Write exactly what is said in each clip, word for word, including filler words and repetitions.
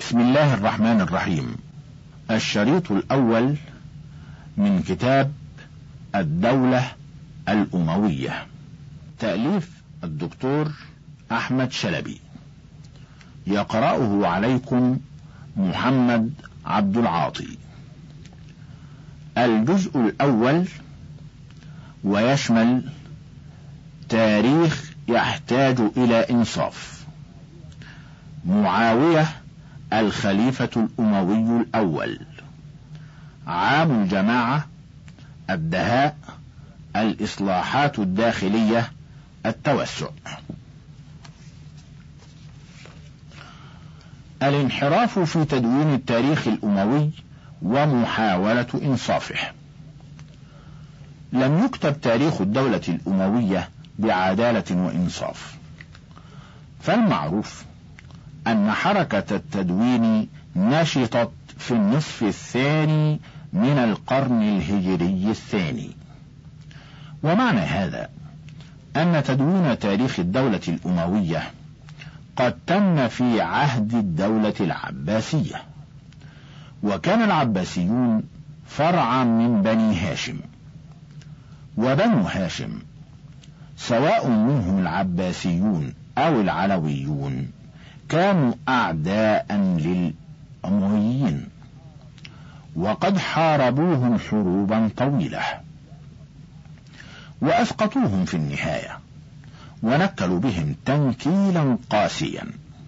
بسم الله الرحمن الرحيم. الشريط الأول من كتاب الدولة الأموية، تأليف الدكتور أحمد شلبي، يقرأه عليكم محمد عبد العاطي. الجزء الأول، ويشمل تاريخ يحتاج إلى إنصاف. معاوية الخليفة الأموي الأول، عام الجماعة، الدهاء، الإصلاحات الداخلية، التوسع. الانحراف في تدوين التاريخ الأموي ومحاولة إنصافه. لم يكتب تاريخ الدولة الأموية بعدالة وإنصاف، فالمعروف أن حركة التدوين نشطت في النصف الثاني من القرن الهجري الثاني، ومعنى هذا أن تدوين تاريخ الدولة الأموية قد تم في عهد الدولة العباسية، وكان العباسيون فرعا من بني هاشم، وبنو هاشم سواء منهم العباسيون أو العلويون كانوا أعداء للأمويين، وقد حاربوهم حروبا طويلة وأسقطوهم في النهاية، ونكلوا بهم تنكيلا قاسيا.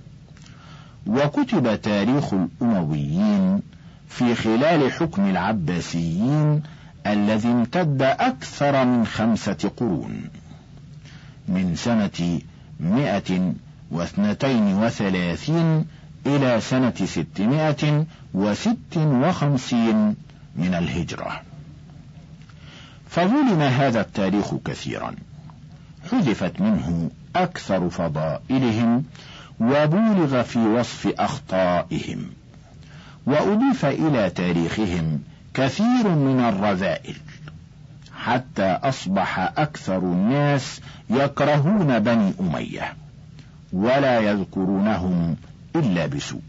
وكتب تاريخ الأمويين في خلال حكم العباسيين الذي امتد أكثر من خمسة قرون، من سنة مئة واثنتين وثلاثين إلى سنة ستمائة وست وخمسين من الهجرة. فظلم هذا التاريخ كثيرا، حذفت منه أكثر فضائلهم، وبولغ في وصف أخطائهم، وأضيف إلى تاريخهم كثير من الرذائل، حتى أصبح أكثر الناس يكرهون بني أمية ولا يذكرونهم إلا بسوء.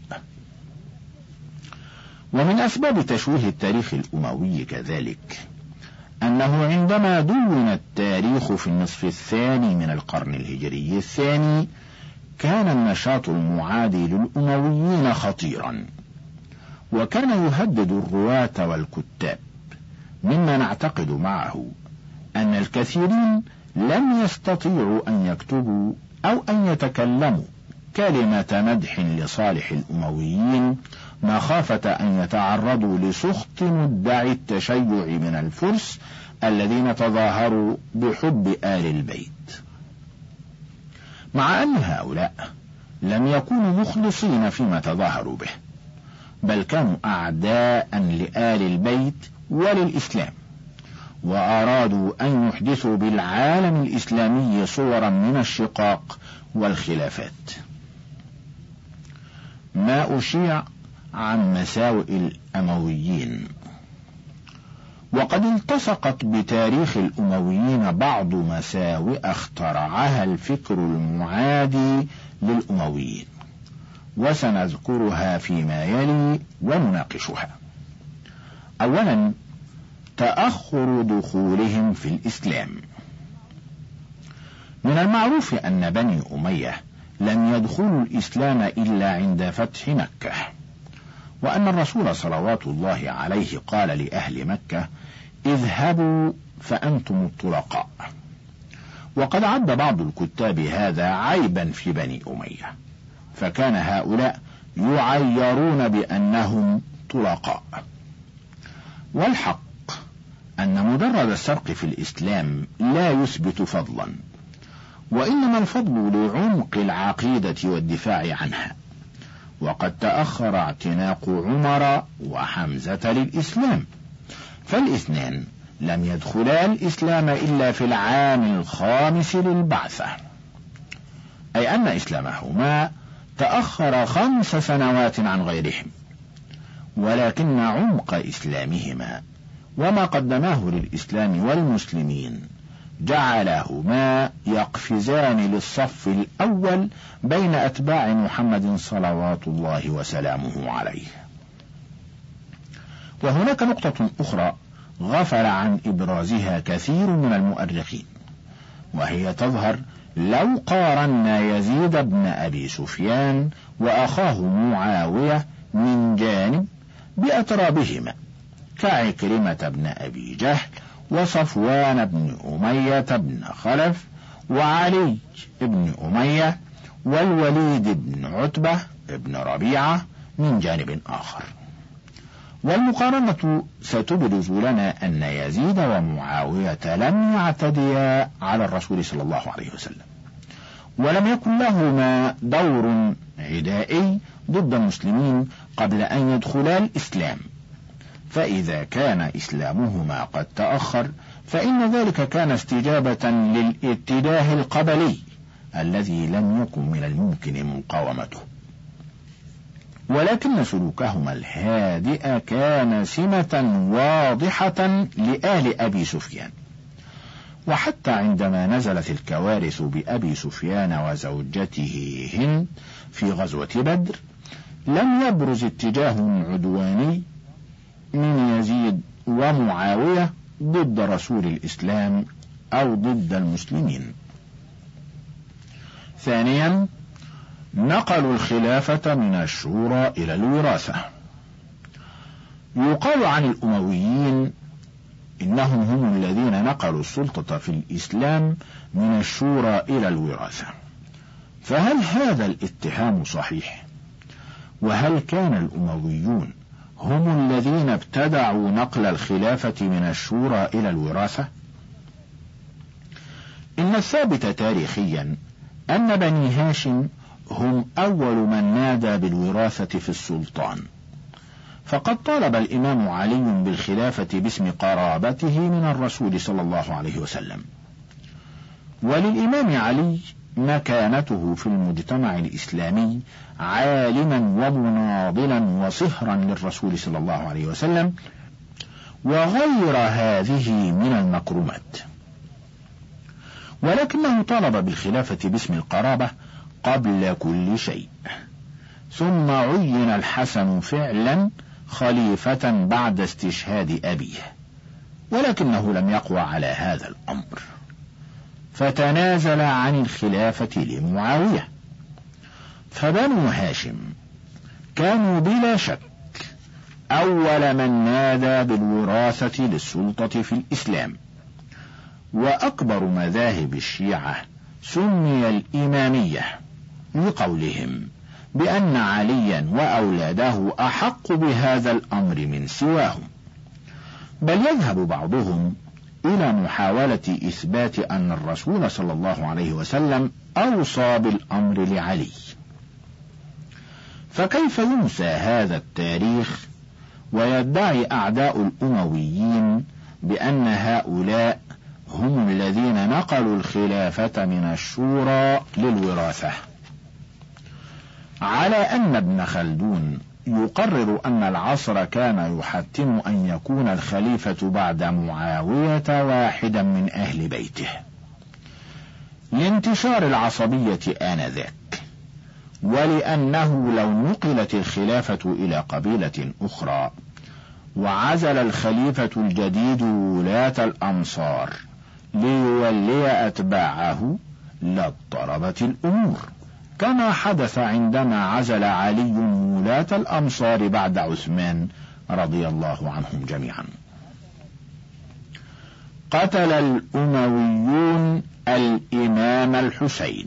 ومن أسباب تشويه التاريخ الأموي كذلك أنه عندما دون التاريخ في النصف الثاني من القرن الهجري الثاني كان النشاط المعادي للأمويين خطيرا، وكان يهدد الرواة والكتاب، مما نعتقد معه أن الكثيرين لم يستطيعوا أن يكتبوا أو أن يتكلموا كلمة مدح لصالح الأمويين، مخافة أن يتعرضوا لسخط مدعي التشيع من الفرس الذين تظاهروا بحب آل البيت، مع أن هؤلاء لم يكونوا مخلصين فيما تظاهروا به، بل كانوا أعداء لآل البيت وللإسلام، وأرادوا أن يحدثوا بالعالم الإسلامي صورا من الشقاق والخلافات. ما أشيع عن مساوئ الأمويين. وقد التصقت بتاريخ الأمويين بعض مساوئ اخترعها الفكر المعادي للأمويين، وسنذكرها فيما يلي ونناقشها. أولا، تأخر دخولهم في الإسلام. من المعروف أن بني أمية لم يدخلوا الإسلام إلا عند فتح مكة، وأن الرسول صلوات الله عليه قال لأهل مكة: اذهبوا فأنتم الطلقاء. وقد عد بعض الكتاب هذا عيبا في بني أمية، فكان هؤلاء يعيرون بأنهم طلقاء. والحق أن مجرد السرق في الإسلام لا يثبت فضلا، وإنما الفضل لعمق العقيدة والدفاع عنها. وقد تأخر اعتناق عمر وحمزة للإسلام، فالاثنان لم يدخلا الإسلام إلا في العام الخامس للبعثة، أي أن إسلامهما تأخر خمس سنوات عن غيرهم، ولكن عمق إسلامهما وما قدماه للإسلام والمسلمين جعلهما يقفزان للصف الأول بين أتباع محمد صلوات الله وسلامه عليه. وهناك نقطة أخرى غفل عن إبرازها كثير من المؤرخين، وهي تظهر لو قارنا يزيد بن أبي سفيان وأخاه معاوية من جانب بأترابهما كعكرمة بن أبي جهل وصفوان بن أمية بن خلف وعلي بن أمية والوليد بن عتبة بن ربيعة من جانب آخر. والمقارنة ستبرز لنا أن يزيد ومعاوية لم يعتديا على الرسول صلى الله عليه وسلم، ولم يكن لهما دور عدائي ضد المسلمين قبل أن يدخلا الإسلام، فإذا كان إسلامهما قد تأخر فإن ذلك كان استجابة للاتجاه القبلي الذي لم يكن من الممكن مقاومته. ولكن سلوكهما الهادئ كان سمة واضحة لآل أبي سفيان، وحتى عندما نزلت الكوارث بأبي سفيان وزوجته هند في غزوة بدر لم يبرز اتجاه عدواني من يزيد ومعاوية ضد رسول الإسلام أو ضد المسلمين. ثانيا، نقلوا الخلافة من الشورى إلى الوراثة. يقال عن الأمويين إنهم هم الذين نقلوا السلطة في الإسلام من الشورى إلى الوراثة، فهل هذا الاتهام صحيح؟ وهل كان الأمويون هم الذين ابتدعوا نقل الخلافة من الشورى إلى الوراثة؟ إن الثابت تاريخيا أن بني هاشم هم أول من نادى بالوراثة في السلطان، فقد طالب الإمام علي بالخلافة باسم قرابته من الرسول صلى الله عليه وسلم. وللإمام علي مكانته في المجتمع الإسلامي عالما ومناضلا وصهرا للرسول صلى الله عليه وسلم، وغير هذه من المكرمات. ولكنه طالب بالخلافة باسم القرابة قبل كل شيء، ثم عين الحسن فعلا خليفة بعد استشهاد أبيه، ولكنه لم يقوى على هذا الأمر فتنازل عن الخلافة لمعاوية. فبنو هاشم كانوا بلا شك أول من نادى بالوراثة للسلطة في الإسلام، وأكبر مذاهب الشيعة سمي الإمامية لقولهم بأن عليا وأولاده أحق بهذا الأمر من سواهم، بل يذهب بعضهم إلى محاولة إثبات أن الرسول صلى الله عليه وسلم أوصى بالأمر لعلي. فكيف ينسى هذا التاريخ ويدعي أعداء الأمويين بأن هؤلاء هم الذين نقلوا الخلافة من الشورى للوراثة؟ على أن ابن خلدون يقرر أن العصر كان يحتم أن يكون الخليفة بعد معاوية واحدا من أهل بيته لانتشار العصبية آنذاك، ولأنه لو نقلت الخلافة إلى قبيلة أخرى وعزل الخليفة الجديد ولاة الأمصار ليولي أتباعه لاضطربت الأمور، كما حدث عندما عزل علي ولاة الأمصار بعد عثمان رضي الله عنهم جميعا. قتل الأمويون الإمام الحسين.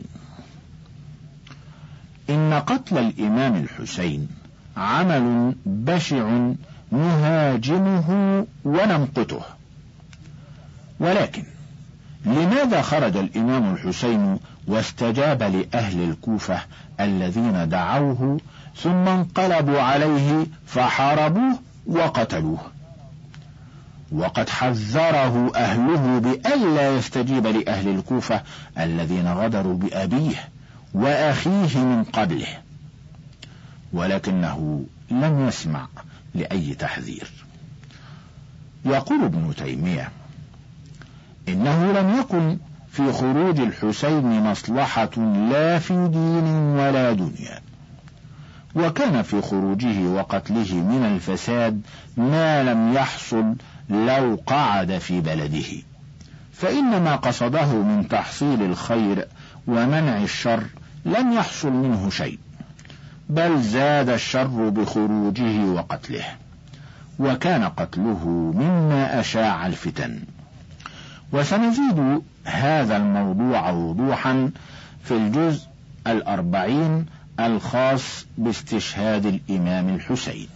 إن قتل الإمام الحسين عمل بشع نهاجمه ونمقته، ولكن لماذا خرج الإمام الحسين واستجاب لأهل الكوفة الذين دعوه ثم انقلبوا عليه فحاربوه وقتلوه، وقد حذره أهله بألا يستجيب لأهل الكوفة الذين غدروا بأبيه وأخيه من قبله، ولكنه لم يسمع لأي تحذير. يقول ابن تيمية: إنه لم يكن في خروج الحسين مصلحة لا في دين ولا دنيا، وكان في خروجه وقتله من الفساد ما لم يحصل لو قعد في بلده، فإن ما قصده من تحصيل الخير ومنع الشر لم يحصل منه شيء، بل زاد الشر بخروجه وقتله، وكان قتله مما أشاع الفتن. وسنزيد هذا الموضوع وضوحا في الجزء الأربعين الخاص باستشهاد الإمام الحسين.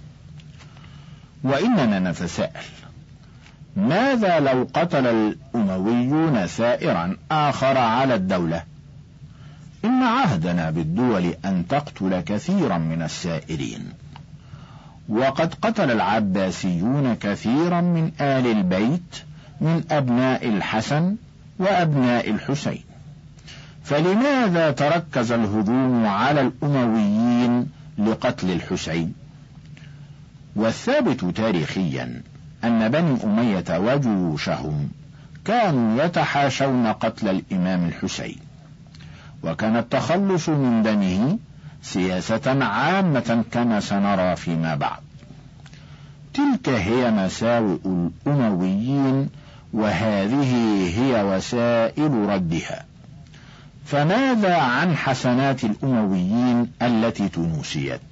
وإننا نتساءل: ماذا لو قتل الأمويون ثائرا آخر على الدولة؟ إن عهدنا بالدول أن تقتل كثيرا من السائرين، وقد قتل العباسيون كثيرا من آل البيت من أبناء الحسن وأبناء الحسين، فلماذا تركز الهجوم على الأمويين لقتل الحسين؟ والثابت تاريخيا أن بني أمية وجيوشهم كانوا يتحاشون قتل الإمام الحسين، وكان التخلص من دمه سياسة عامة كما سنرى فيما بعد. تلك هي مساوئ الأمويين، وهذه هي وسائل ردها. فماذا عن حسنات الأمويين التي تنوسيت؟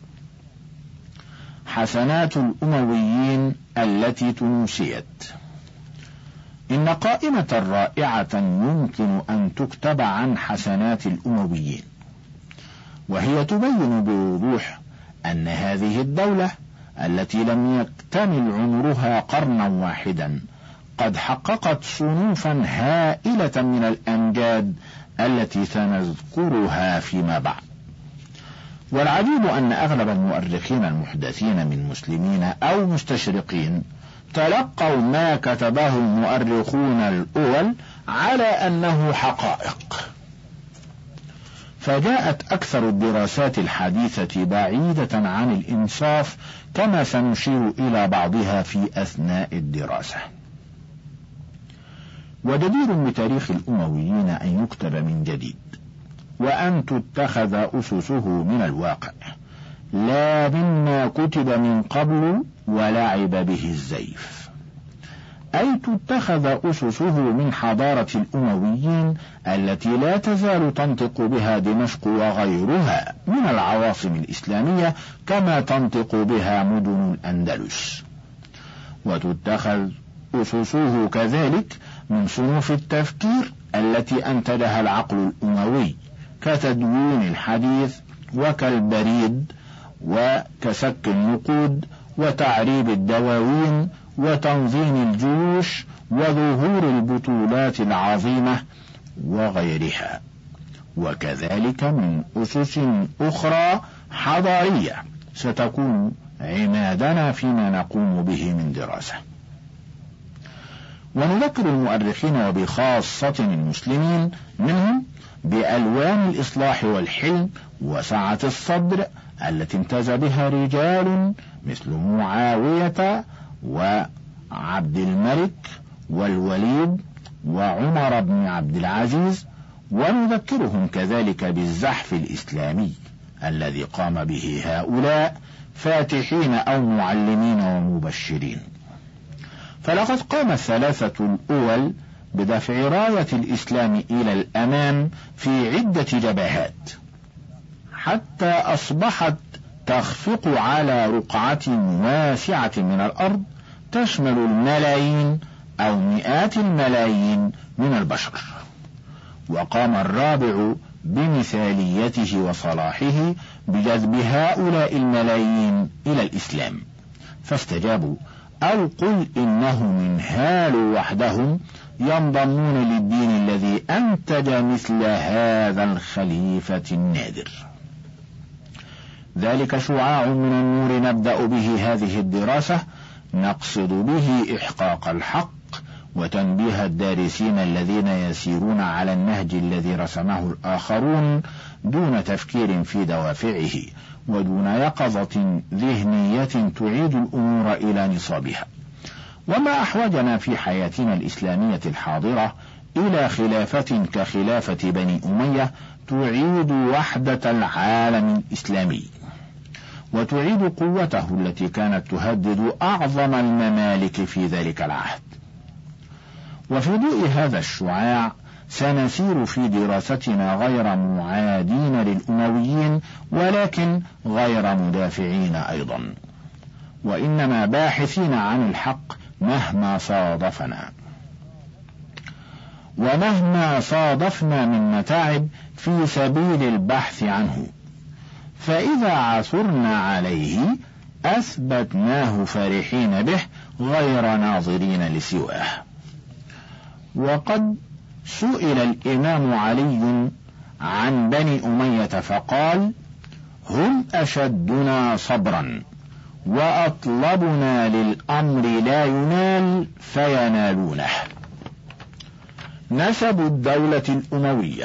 حسنات الأمويين التي تنوسيت: إن قائمة رائعة يمكن أن تكتب عن حسنات الأمويين، وهي تبين بوضوح أن هذه الدولة التي لم يكتمل عمرها قرنا واحدا قد حققت صنوفا هائلة من الأمجاد التي سنذكرها فيما بعد. والعجيب أن أغلب المؤرخين المحدثين من مسلمين أو مستشرقين تلقوا ما كتبه المؤرخون الأول على أنه حقائق، فجاءت أكثر الدراسات الحديثة بعيدة عن الإنصاف، كما سنشير إلى بعضها في أثناء الدراسة. وجدير بتاريخ الأمويين أن يكتب من جديد، وأن تتخذ أسسه من الواقع لا مما كتب من قبل ولعب به الزيف، أي تتخذ أسسه من حضارة الأمويين التي لا تزال تنطق بها دمشق وغيرها من العواصم الإسلامية كما تنطق بها مدن الأندلس، وتتخذ أسسه كذلك من صنوف التفكير التي أنتجها العقل الأموي، كتدوين الحديث وكالبريد وكسك النقود وتعريب الدواوين وتنظيم الجيوش وظهور البطولات العظيمة وغيرها، وكذلك من أسس أخرى حضارية ستكون عمادنا فيما نقوم به من دراسة. ونذكر المؤرخين وبخاصة المسلمين منهم بألوان الإصلاح والحلم وسعة الصدر التي امتاز بها رجال مثل معاوية وعبد الملك والوليد وعمر بن عبد العزيز، ونذكرهم كذلك بالزحف الإسلامي الذي قام به هؤلاء فاتحين أو معلمين ومبشرين. فلقد قام الثلاثة الأول بدفع راية الإسلام إلى الأمام في عدة جبهات، حتى أصبحت تخفق على رقعة واسعة من الأرض تشمل الملايين أو مئات الملايين من البشر. وقام الرابع بمثاليته وصلاحه بجذب هؤلاء الملايين إلى الإسلام، فاستجابوا، أو قل إنهم انهالوا وحدهم ينضمون للدين الذي أنتج مثل هذا الخليفة النادر. ذلك شعاع من النور نبدأ به هذه الدراسة، نقصد به إحقاق الحق وتنبيه الدارسين الذين يسيرون على النهج الذي رسمه الآخرون دون تفكير في دوافعه ودون يقظة ذهنية تعيد الأمور إلى نصابها. وما أحوجنا في حياتنا الإسلامية الحاضرة إلى خلافة كخلافة بني أمية تعيد وحدة العالم الإسلامي وتعيد قوته التي كانت تهدد أعظم الممالك في ذلك العهد. وفي ضوء هذا الشعاع سنسير في دراستنا غير معادين للأمويين ولكن غير مدافعين أيضا، وإنما باحثين عن الحق مهما صادفنا، ومهما صادفنا من متاعب في سبيل البحث عنه، فإذا عثرنا عليه أثبتناه فرحين به غير ناظرين لسواه. وقد سئل الإمام علي عن بني أمية فقال: هم أشدنا صبرا وأطلبنا للأمر لا ينال فينالونه. نسب الدولة الأموية.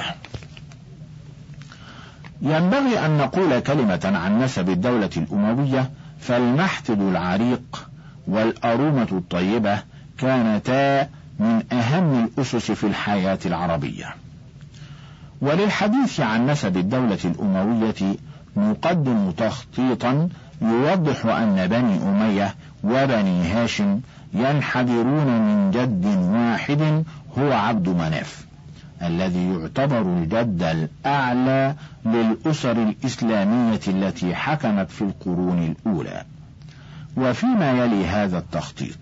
ينبغي أن نقول كلمة عن نسب الدولة الأموية، فالمحتد العريق والأرومة الطيبة كانتا من أهم الأسس في الحياة العربية. وللحديث عن نسب الدولة الأموية نقدم تخطيطا يوضح أن بني أمية وبني هاشم ينحدرون من جد واحد هو عبد مناف، الذي يعتبر الجد الأعلى للأسر الإسلامية التي حكمت في القرون الأولى. وفيما يلي هذا التخطيط: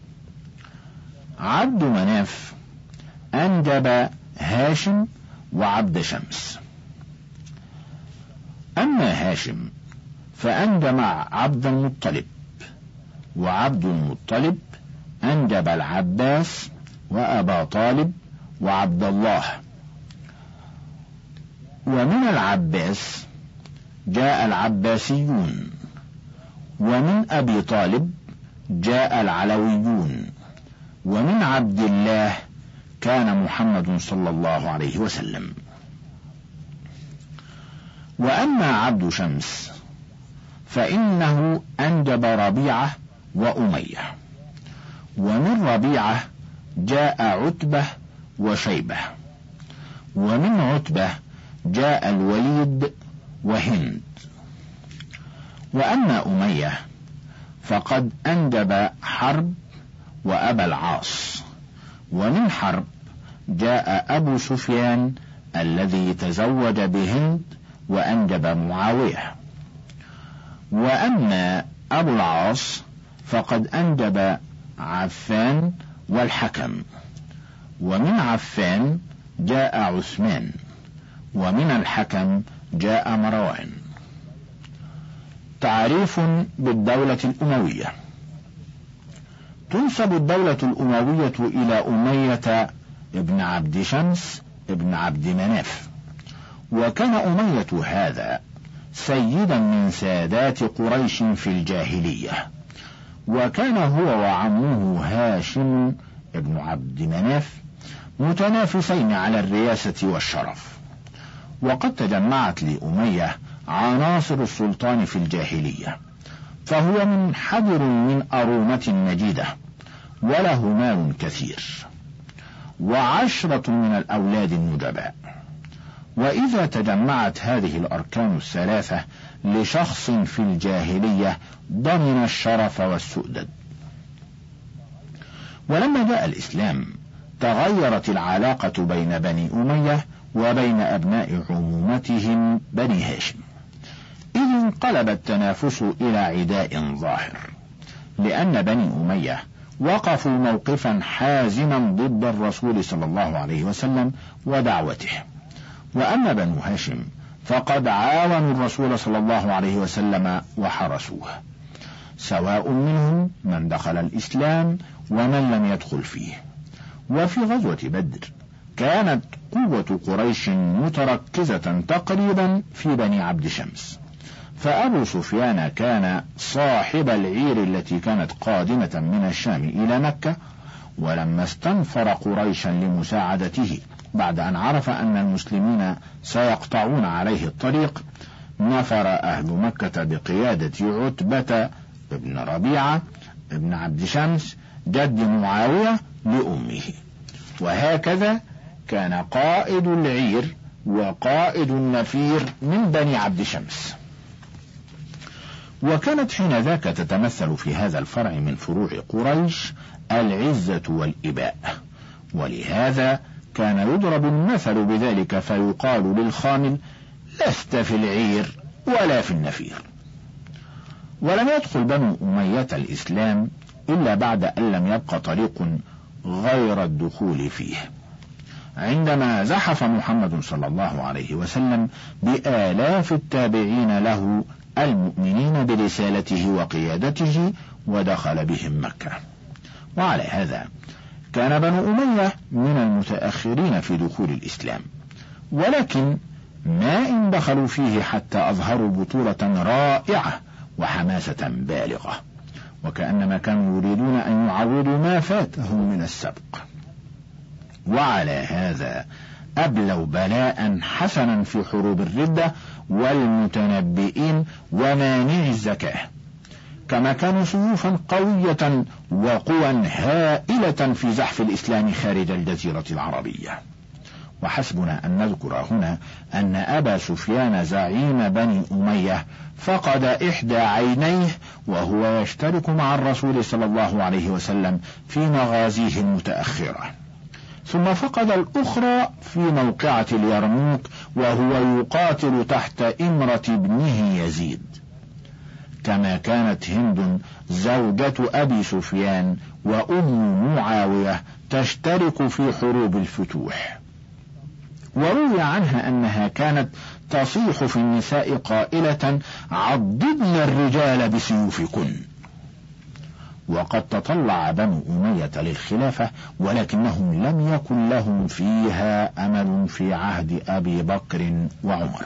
عبد مناف أنجب هاشم وعبد شمس. أما هاشم فأنجب عبد المطلب، وعبد المطلب أنجب العباس وأبا طالب وعبد الله. ومن العباس جاء العباسيون، ومن أبي طالب جاء العلويون، ومن عبد الله كان محمد صلى الله عليه وسلم. وأما عبد شمس فإنه أنجب ربيعة وأمية، ومن ربيعة جاء عتبة وشيبة، ومن عتبة جاء الوليد وهند. وأما أمية فقد أنجب حرب وأبا العاص، ومن حرب جاء أبو سفيان الذي تزوج بهند وأنجب معاوية. وأما أبو العاص فقد أنجب عفان والحكم، ومن عفان جاء عثمان، ومن الحكم جاء مروان. تعريف بالدولة الأموية. تنسب الدولة الأموية إلى أمية ابن عبد شمس ابن عبد مناف، وكان أمية هذا سيدا من سادات قريش في الجاهلية، وكان هو وعمه هاشم ابن عبد مناف متنافسين على الرياسة والشرف. وقد تجمعت لأمية عناصر السلطان في الجاهلية، فهو منحدر من أرومة مجيدة، وله مال كثير، وعشرة من الأولاد الندباء. وإذا تجمعت هذه الأركان الثلاثة لشخص في الجاهلية ضمن الشرف والسؤدد. ولما جاء الإسلام تغيرت العلاقة بين بني أمية وبين أبناء عمومتهم بني هاشم، إذ انقلب التنافس إلى عداء ظاهر، لأن بني أمية وقفوا موقفا حازما ضد الرسول صلى الله عليه وسلم ودعوته، وأما بنو هاشم فقد عاونوا الرسول صلى الله عليه وسلم وحرسوه، سواء منهم من دخل الإسلام ومن لم يدخل فيه. وفي غزوة بدر كانت قوة قريش متركزة تقريبا في بني عبد شمس، فأبو سفيان كان صاحب العير التي كانت قادمة من الشام إلى مكة، ولما استنفر قريشا لمساعدته بعد أن عرف أن المسلمين سيقطعون عليه الطريق، نفر أهل مكة بقيادة عتبة ابن ربيعة ابن عبد شمس جد معاوية لأمه. وهكذا كان قائد العير وقائد النفير من بني عبد شمس. وكانت حينذاك تتمثل في هذا الفرع من فروع قريش العزة والإباء، ولهذا كان يضرب المثل بذلك فيقال للخامل: لست في العير ولا في النفير. ولم يدخل بنو أمية الإسلام إلا بعد أن لم يبق طريق غير الدخول فيه، عندما زحف محمد صلى الله عليه وسلم بآلاف التابعين له المؤمنين برسالته وقيادته ودخل بهم مكة. وعلى هذا كان بنو أمية من المتأخرين في دخول الإسلام، ولكن ما إن دخلوا فيه حتى أظهروا بطولة رائعة وحماسة بالغة، وكأنما كانوا يريدون أن يعوضوا ما فاتهم من السبق. وعلى هذا أبلوا بلاء حسنا في حروب الردة والمتنبئين ومانع الزكاة، كما كانوا سيوفا قوية وقوى هائلة في زحف الإسلام خارج الجزيرة العربية. وحسبنا أن نذكر هنا أن أبا سفيان زعيم بني أمية فقد إحدى عينيه وهو يشترك مع الرسول صلى الله عليه وسلم في مغازيه المتأخرة، ثم فقد الأخرى في موقعة اليرموك وهو يقاتل تحت إمرة ابنه يزيد، كما كانت هند زوجة أبي سفيان وأم معاوية تشترك في حروب الفتوح. وروي عنها أنها كانت تصيح في النساء قائلة: عضدن الرجال بسيوفكن. وقد تطلع بنو أمية للخلافة، ولكنهم لم يكن لهم فيها أمل في عهد أبي بكر وعمر.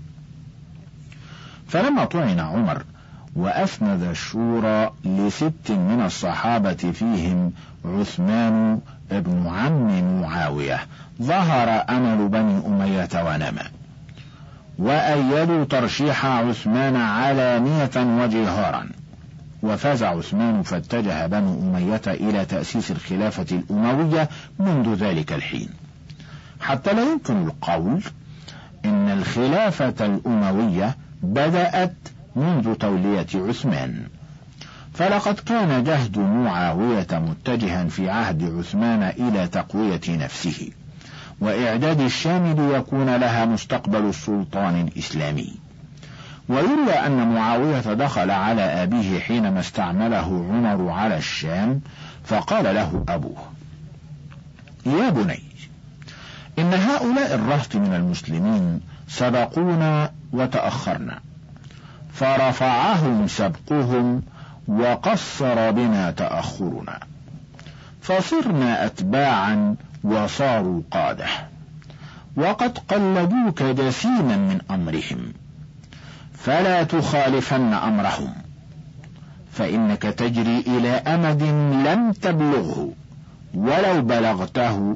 فلما طعن عمر وأسند الشورى لست من الصحابة فيهم عثمان ابن عم معاوية، ظهر أمل بني أمية ونما، وأيدوا ترشيح عثمان علانية وجهارا، وفاز عثمان فاتجه بنو أمية إلى تأسيس الخلافة الأموية منذ ذلك الحين، حتى لا يمكن القول إن الخلافة الأموية بدأت منذ تولية عثمان، فلقد كان جهد معاوية متجها في عهد عثمان إلى تقوية نفسه وإعداد الشام ليكون لها مستقبل السلطان الإسلامي. ويروى أن معاوية دخل على أبيه حينما استعمله عمر على الشام، فقال له أبوه: يا بني، إن هؤلاء الرهط من المسلمين سبقونا وتأخرنا، فرفعهم سبقهم وقصر بنا تأخرنا، فصرنا أتباعا وصاروا قادة، وقد قلدوك جسيما من أمرهم، فلا تخالفن أمرهم، فإنك تجري إلى أمد لم تبلغه، ولو بلغته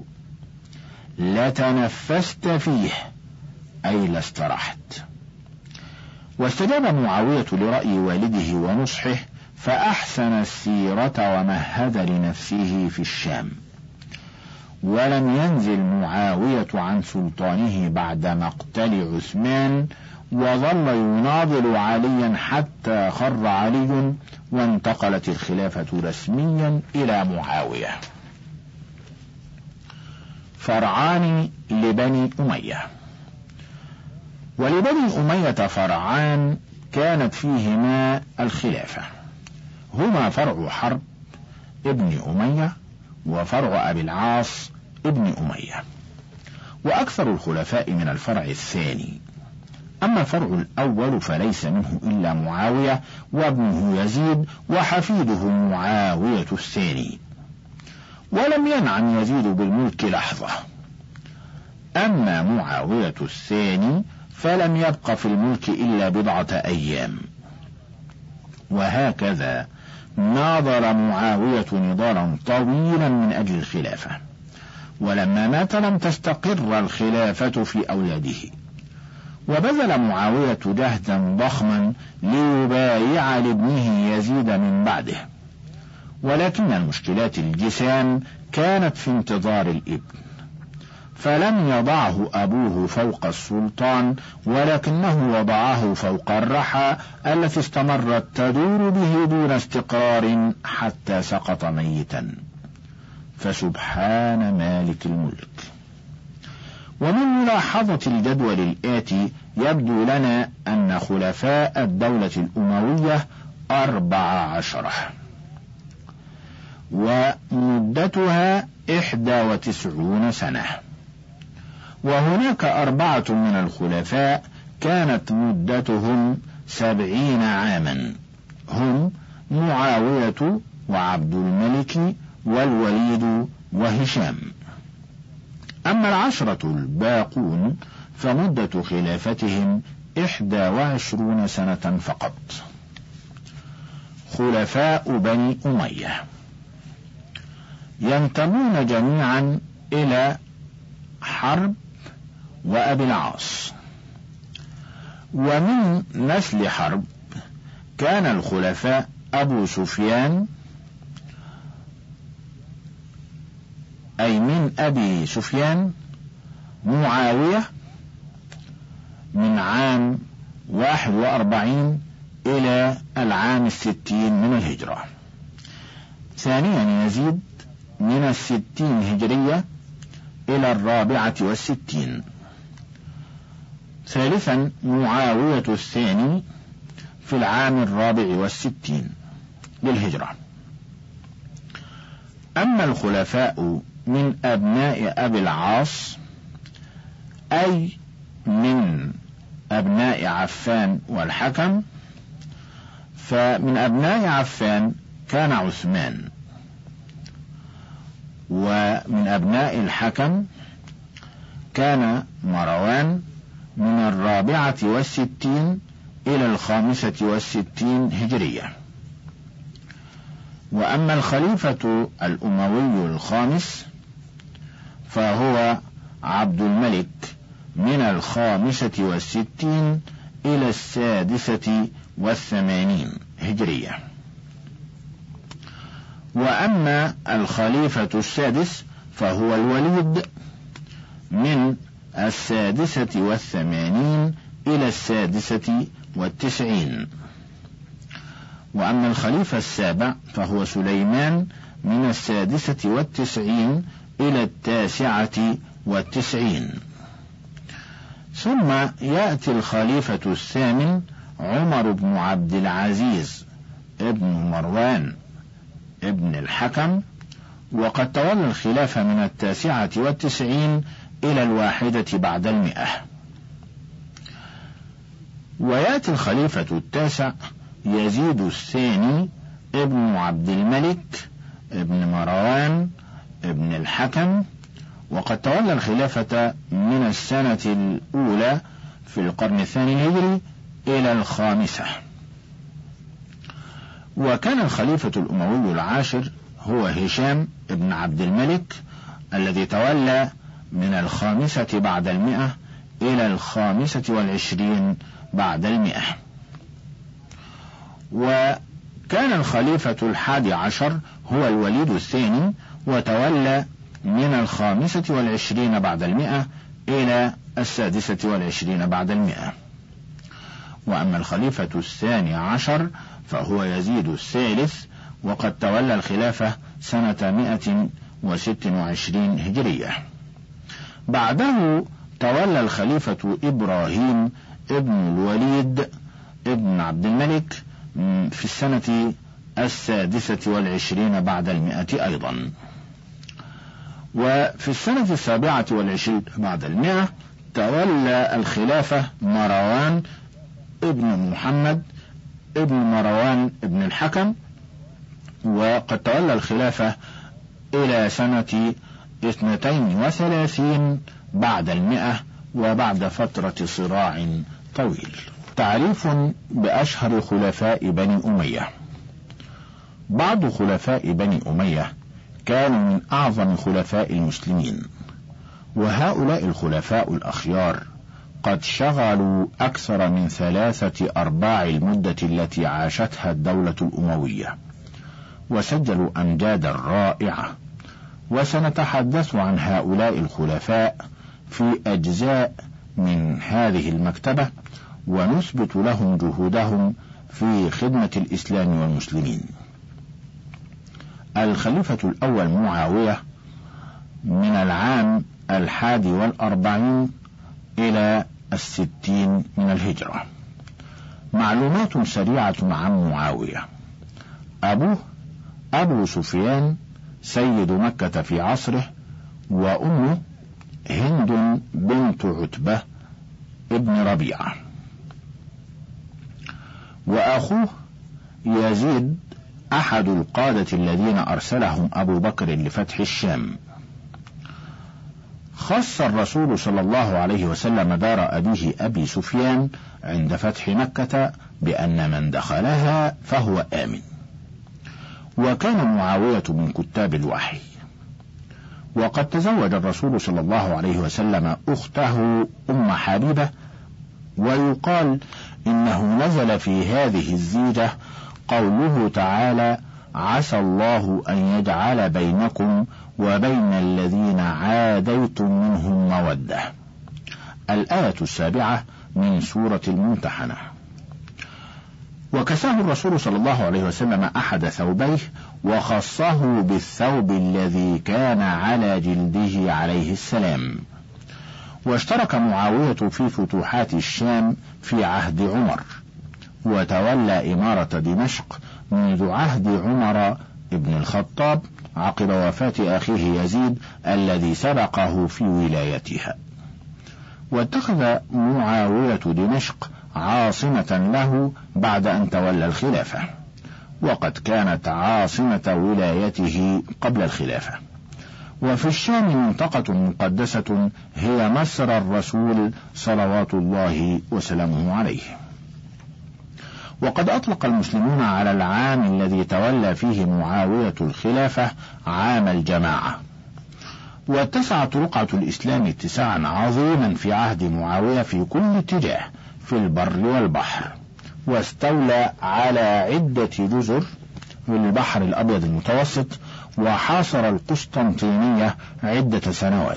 لتنفست فيه أي لاسترحت. واستجاب معاوية لرأي والده ونصحه، فأحسن السيرة ومهد لنفسه في الشام، ولم ينزل معاوية عن سلطانه بعد مقتل عثمان، وظل يناضل عليا حتى خر علي، وانتقلت الخلافة رسميا إلى معاوية. فرعان لبني أمية. ولبني أمية فرعان كانت فيهما الخلافة، هما فرع حرب ابن أمية وفرع أبي العاص ابن أمية، وأكثر الخلفاء من الفرع الثاني. أما الفرع الأول فليس منه إلا معاوية وابنه يزيد وحفيده معاوية الثاني، ولم ينعم يزيد بالملك لحظة. أما معاوية الثاني فلم يبق في الملك إلا بضعة أيام. وهكذا ناضل معاوية نضالا طويلا من أجل الخلافة، ولما مات لم تستقر الخلافة في أولاده، وبذل معاوية جهدا ضخما ليبايع لابنه يزيد من بعده، ولكن المشكلات الجسام كانت في انتظار الابن، فلم يضعه أبوه فوق السلطان، ولكنه وضعه فوق الرحى التي استمرت تدور به دون استقرار حتى سقط ميتا. فسبحان مالك الملك. ومن ملاحظة الجدول الآتي يبدو لنا أن خلفاء الدولة الأموية أربع عشرة، ومدتها إحدى وتسعون سنة، وهناك أربعة من الخلفاء كانت مدتهم سبعين عاما، هم معاوية وعبد الملك والوليد وهشام. أما العشرة الباقون فمدة خلافتهم إحدى وعشرون سنة فقط. خلفاء بني أمية ينتمون جميعا إلى حرب وأبي العاص، ومن نسل حرب كان الخلفاء أبو سفيان، أي من أبي سفيان معاوية من عام واحد وأربعين إلى العام الستين من الهجرة. ثانيا يزيد من الستين هجرية إلى الرابعة والستين. ثالثا معاوية الثاني في العام الرابع والستين للهجرة. أما الخلفاء من أبناء أبي العاص، أي من أبناء عفان والحكم، فمن أبناء عفان كان عثمان، ومن أبناء الحكم كان مروان من الرابعة والستين إلى الخامسة والستين هجرية. وأما الخليفة الأموي الخامس فهو عبد الملك من الخامسة والستين إلى السادسة والثمانين هجرية. وأما الخليفة السادس فهو الوليد من السادسة والثمانين إلى السادسة والتسعين. وأما الخليفة السابع فهو سليمان من السادسة والتسعين إلى التاسعة والتسعين. ثم يأتي الخليفة الثامن عمر بن عبد العزيز ابن مروان ابن الحكم، وقد تولى الخلافة من التاسعة والتسعين إلى الواحدة بعد المئة. ويأتي الخليفة التاسع يزيد الثاني ابن عبد الملك ابن مروان ابن الحكم، وقد تولى الخلافة من السنة الأولى في القرن الثاني الهجري إلى الخامسة. وكان الخليفة الأموي العاشر هو هشام ابن عبد الملك الذي تولى من الخامسة بعد المئة إلى الخامسة والعشرين بعد المئة. وكان الخليفة الحادي عشر هو الوليد الثاني، وتولى من الخامسة والعشرين بعد المئة إلى السادسة والعشرين بعد المئة. وأما الخليفة الثاني عشر فهو يزيد الثالث، وقد تولى الخلافة سنة مئة وست وعشرين هجرية. بعده تولى الخليفة إبراهيم ابن الوليد ابن عبد الملك في السنة السادسة والعشرين بعد المئة أيضا. وفي السنة السابعة والعشرين بعد المئة تولى الخلافة مروان ابن محمد ابن مروان ابن الحكم، وقد تولى الخلافة إلى سنة اثنتين وثلاثين بعد المئة وبعد فترة صراع طويل. تعريف بأشهر خلفاء بني أمية. بعض خلفاء بني أمية كانوا من أعظم خلفاء المسلمين، وهؤلاء الخلفاء الأخيار قد شغلوا أكثر من ثلاثة أرباع المدة التي عاشتها الدولة الأموية، وسجلوا أمجادا رائعة، وسنتحدث عن هؤلاء الخلفاء في أجزاء من هذه المكتبة، ونثبت لهم جهودهم في خدمة الإسلام والمسلمين. الخليفة الأول معاوية من العام الحادي والأربعين إلى الستين من الهجرة. معلومات سريعة عن معاوية: أبوه أبو سفيان سيد مكة في عصره، وأمه هند بنت عتبة ابن ربيعة، وأخوه يزيد أحد القادة الذين أرسلهم أبو بكر لفتح الشام. خص الرسول صلى الله عليه وسلم دار أبيه أبي سفيان عند فتح مكة بأن من دخلها فهو آمن. وكان معاوية من كتاب الوحي، وقد تزوج الرسول صلى الله عليه وسلم أخته أم حبيبة، ويقال إنه نزل في هذه الزيجة قوله تعالى: عسى الله أن يجعل بينكم وبين الذين عاديتم منهم مودة. الآية السابعة من سورة الممتحنة. وكساه الرسول صلى الله عليه وسلم أحد ثوبيه، وخصه بالثوب الذي كان على جلده عليه السلام. واشترك معاوية في فتوحات الشام في عهد عمر، وتولى إمارة دمشق منذ عهد عمر بن الخطاب عقب وفاة أخيه يزيد الذي سبقه في ولايتها. واتخذ معاوية دمشق عاصمة له بعد أن تولى الخلافة، وقد كانت عاصمة ولايته قبل الخلافة. وفي الشام منطقة مقدسة هي مسرى الرسول صلوات الله وسلامه عليه. وقد أطلق المسلمون على العام الذي تولى فيه معاوية الخلافة عام الجماعة. واتسعت رقعة الإسلام اتساعا عظيما في عهد معاوية في كل اتجاه في البر والبحر، واستولى على عدة جزر في البحر الأبيض المتوسط، وحاصر القسطنطينية عدة سنوات.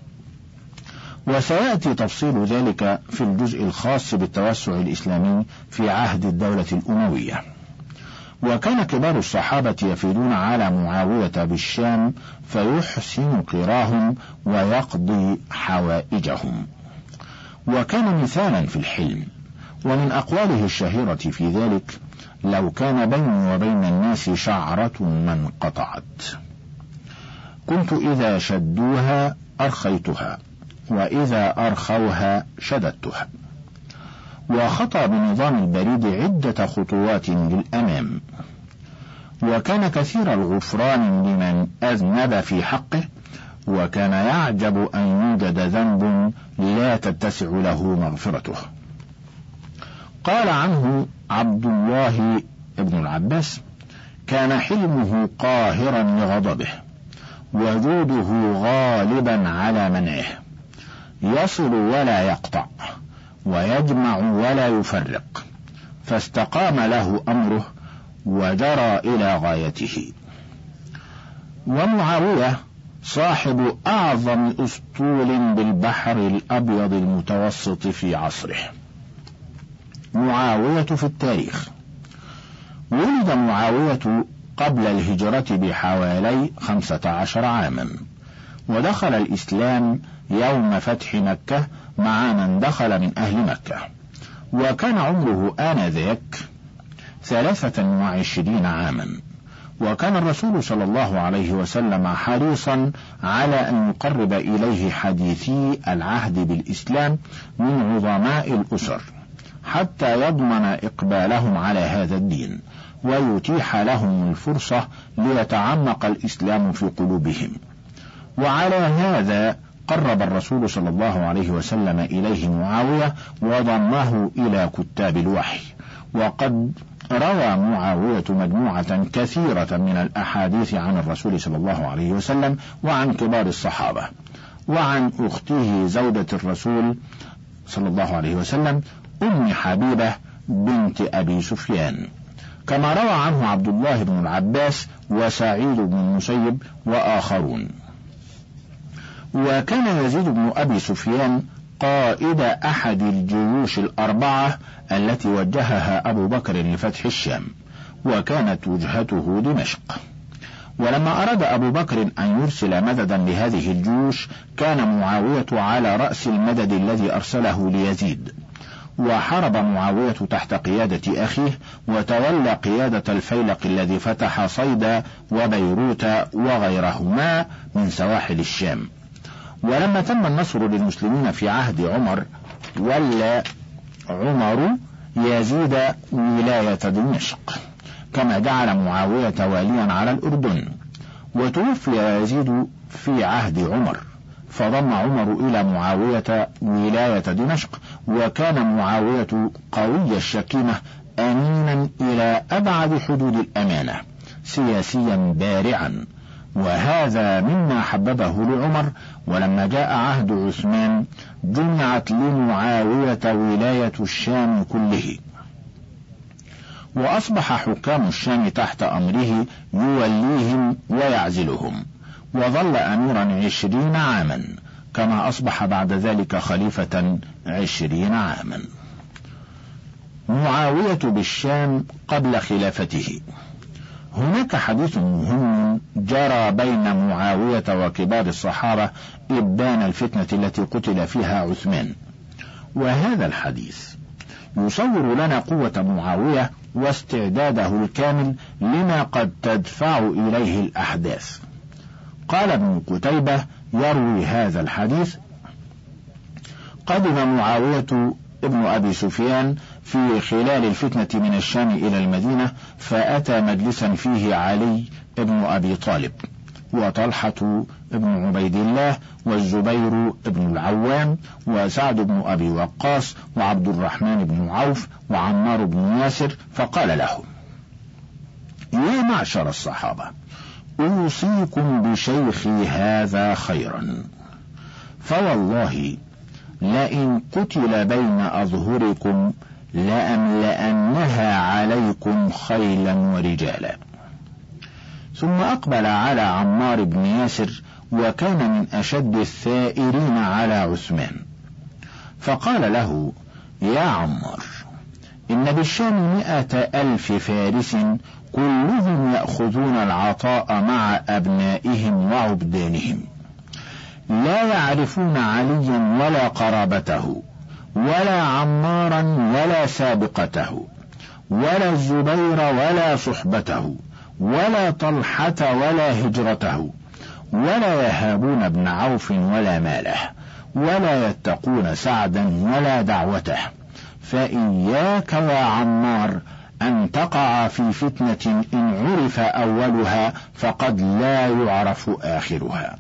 وسيأتي تفصيل ذلك في الجزء الخاص بالتوسع الإسلامي في عهد الدولة الأموية. وكان كبار الصحابة يفيدون على معاوية بالشام فيحسن قراهم ويقضي حوائجهم، وكان مثالا في الحلم. ومن أقواله الشهيرة في ذلك: لو كان بيني وبين الناس شعرة ما انقطعت، كنت إذا شدوها أرخيتها، وإذا أرخوها شددتها. وخطى بنظام البريد عدة خطوات للأمام، وكان كثير الغفران لمن أذنب في حقه، وكان يعجب أن يوجد ذنب لا تتسع له مغفرته. قال عنه عبد الله بن العباس: كان حلمه قاهرا لغضبه، وجوده غالبا على منعه، يصل ولا يقطع، ويجمع ولا يفرق، فاستقام له أمره وجرى إلى غايته. ومعاوية صاحب أعظم أسطول بالبحر الأبيض المتوسط في عصره. معاوية في التاريخ: ولد معاوية قبل الهجرة بحوالي خمسة عشر عاما، ودخل الإسلام يوم فتح مكة مع من دخل من أهل مكة، وكان عمره آنذاك ثلاثة وعشرين عاما. وكان الرسول صلى الله عليه وسلم حريصا على أن يقرب إليه حديثي العهد بالإسلام من عظماء الأسر، حتى يضمن إقبالهم على هذا الدين، ويتيح لهم الفرصة ليتعمق الإسلام في قلوبهم. وعلى هذا قرب الرسول صلى الله عليه وسلم إليه معاوية وضمه إلى كتاب الوحي. وقد روى معاوية مجموعة كثيرة من الأحاديث عن الرسول صلى الله عليه وسلم وعن كبار الصحابة، وعن أخته زوجة الرسول صلى الله عليه وسلم أم حبيبة بنت أبي سفيان. كما روى عنه عبد الله بن العباس وسعيد بن المسيب وآخرون. وكان يزيد بن أبي سفيان قائد أحد الجيوش الأربعة التي وجهها أبو بكر لفتح الشام، وكانت وجهته دمشق. ولما أراد أبو بكر أن يرسل مددا لهذه الجيوش كان معاوية على رأس المدد الذي أرسله ليزيد، وحارب معاوية تحت قيادة أخيه، وتولى قيادة الفيلق الذي فتح صيدا وبيروت وغيرهما من سواحل الشام. ولما تم النصر للمسلمين في عهد عمر ولى عمر يزيد ولاية دمشق، كما جعل معاوية واليا على الأردن. وتوفي يزيد في عهد عمر، فضم عمر إلى معاوية ولاية دمشق، وكان معاوية قوي الشكيمة أمينا إلى أبعد حدود الأمانة، سياسيا بارعا، وهذا مما حببه لعمر. ولما جاء عهد عثمان جمعت لمعاوية ولاية الشام كله، وأصبح حكام الشام تحت أمره يوليهم ويعزلهم، وظل أميرا عشرين عاما، كما أصبح بعد ذلك خليفة عشرين عاما. معاوية بالشام قبل خلافته. هناك حديث مهم جرى بين معاوية وكبار الصحابة إبان الفتنة التي قتل فيها عثمان، وهذا الحديث يصور لنا قوة معاوية واستعداده الكامل لما قد تدفع إليه الأحداث. قال ابن قتيبة يروي هذا الحديث: قدم معاوية ابن أبي سفيان في خلال الفتنة من الشام إلى المدينة، فأتى مجلسا فيه علي ابن أبي طالب وطلحة ابن عبيد الله والزبير ابن العوام وسعد بن أبي وقاص وعبد الرحمن بن عوف وعمار بن ياسر، فقال لهم: يا معشر الصحابة، أوصيكم بشيخي هذا خيرا، فوالله لئن قتل بين أظهركم لأملأنها عليكم خيلا ورجالا. ثم أقبل على عمار بن ياسر، وكان من أشد الثائرين على عثمان، فقال له: يا عمار، إن بالشام مئة ألف فارس كلهم يأخذون العطاء مع أبنائهم وعبدانهم، لا يعرفون عليا ولا قرابته ولا عمارا ولا سابقته ولا الزبير ولا صحبته ولا طلحة ولا هجرته، ولا يهابون ابن عوف ولا ماله، ولا يتقون سعدا ولا دعوته، فإياك يا عمار أن تقع في فتنة إن عرف أولها فقد لا يعرف آخرها.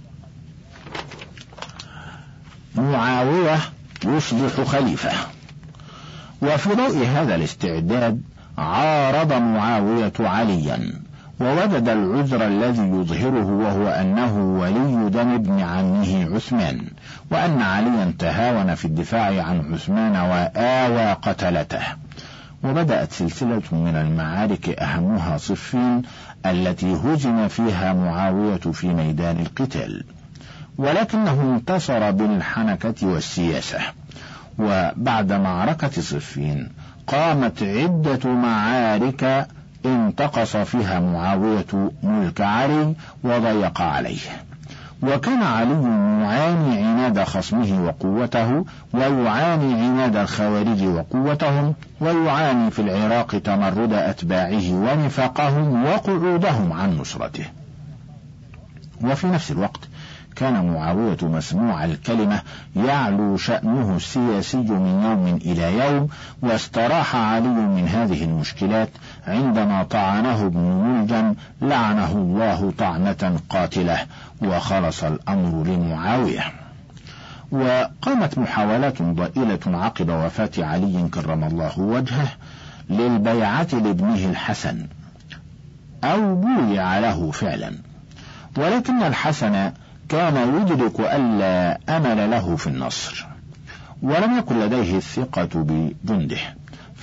معاوية يصبح خليفة. وفي ضوء هذا الاستعداد عارض معاوية عليا، ووجد العذر الذي يظهره، وهو أنه ولي دم ابن عمه عثمان، وأن عليا تهاون في الدفاع عن عثمان وآوى قتلته. وبدأت سلسلة من المعارك أهمها صفين التي هزم فيها معاوية في ميدان القتال، ولكنه انتصر بالحنكة والسياسة. وبعد معركة صفين قامت عدة معارك انتقص فيها معاوية ملك علي وضيق عليه، وكان علي يعاني عناد خصمه وقوته، ويعاني عناد الخوارج وقوتهم، ويعاني في العراق تمرد أتباعه ونفاقهم وقعودهم عن نصرته. وفي نفس الوقت كان معاوية مسموع الكلمة، يعلو شأنه السياسي من يوم إلى يوم، واستراح علي من هذه المشكلات عندما طعنه ابن ملجم لعنه الله طعنة قاتلة، وخلص الأمر لمعاوية. وقامت محاولات ضئيلة عقب وفاة علي كرم الله وجهه للبيعة لابنه الحسن، أو بويع له فعلا، ولكن الحسن كان يدرك ألا أمل له في النصر، ولم يكن لديه الثقة بجنده،